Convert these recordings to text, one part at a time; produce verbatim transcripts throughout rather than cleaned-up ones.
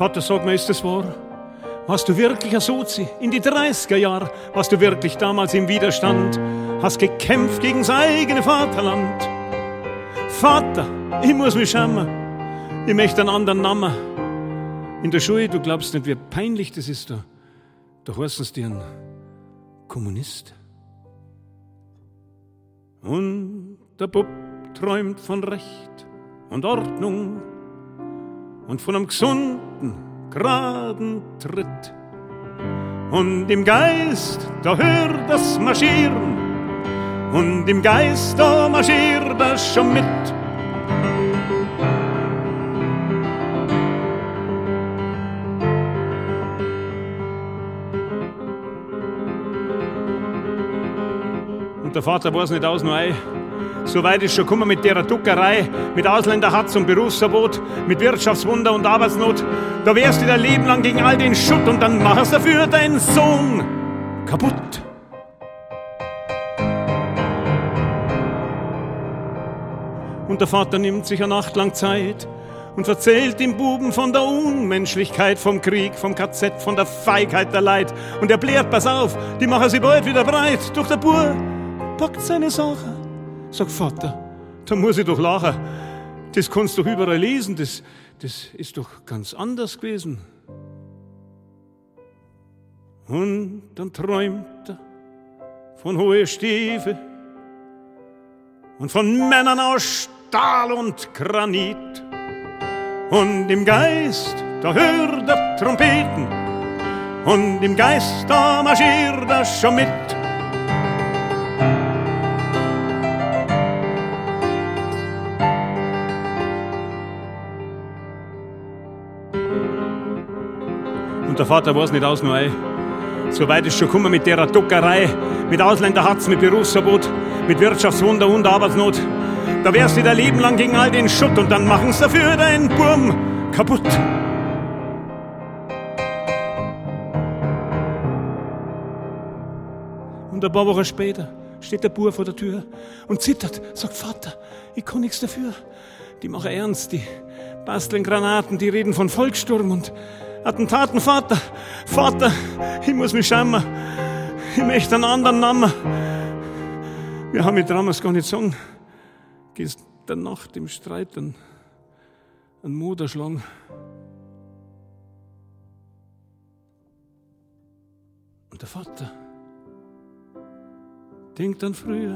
Vater, sag mir, ist das wahr? Warst du wirklich ein Sozi in die dreißiger Jahre? Warst du wirklich damals im Widerstand? Hast gekämpft gegen das eigene Vaterland? Vater, ich muss mich schämen. Ich möchte einen anderen Namen. In der Schule, du glaubst nicht, wie peinlich das ist da. Da heißen sie dir ein Kommunist. Und der Bub träumt von Recht und Ordnung und von einem gesunden, geraden Tritt. Und im Geist, da hört das Marschieren, und im Geist, da marschiert das schon mit. Und der Vater weiß nicht aus, nur ein. So weit ist schon gekommen mit der Duckerei, mit Ausländerhatz und Berufsverbot, mit Wirtschaftswunder und Arbeitsnot. Da wehrst du dein Leben lang gegen all den Schutt und dann machst dafür deinen Sohn kaputt. Und der Vater nimmt sich eine Nacht lang Zeit und erzählt dem Buben von der Unmenschlichkeit, vom Krieg, vom K Z, von der Feigheit der Leid. Und er blärt, pass auf, die machen sie bald wieder breit. Doch der Bub packt seine Sache. Sag, Vater, da muss ich doch lachen. Das kannst du doch überall lesen, das, das ist doch ganz anders gewesen. Und dann träumt er von hohen Stiefel und von Männern aus Stahl und Granit. Und im Geist, da hört er Trompeten, und im Geist, da marschiert er schon mit. Und der Vater weiß nicht aus, nur ein. So weit ist schon gekommen mit der Duckerei, mit Ausländerhatz, mit Berufsverbot, mit Wirtschaftswunder und Arbeitsnot. Da wehrst du dein Leben lang gegen all den Schutt und dann machen's dafür deinen Burm kaputt. Und ein paar Wochen später steht der Bub vor der Tür und zittert, sagt, Vater, ich kann nichts dafür. Die machen ernst, die basteln Granaten, die reden von Volkssturm und Attentaten. Vater, Vater, ich muss mich schämen. Ich möchte einen anderen Namen. Wir haben mit damals gar nicht sagen. Gehst der Nacht im Streit einen, einen Mut erschlagen. Und der Vater denkt an früher.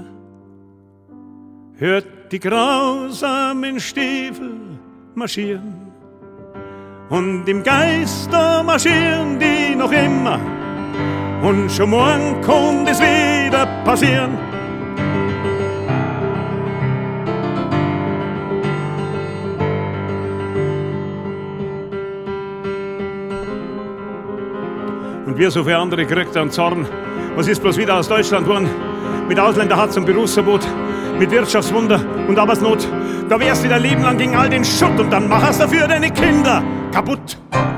Hört die grausamen Stiefel marschieren. Und im Geist, da marschieren die noch immer. Und schon morgen kann es wieder passieren. Und wir so viele andere kriegt er einen Zorn. Was ist bloß wieder aus Deutschland geworden? Mit Ausländerhatz und Berufsverbot, mit Wirtschaftswunder und Arbeitsnot. Da wehrst du dein Leben lang gegen all den Schutt und dann machst du dafür deine Kinder kaputt.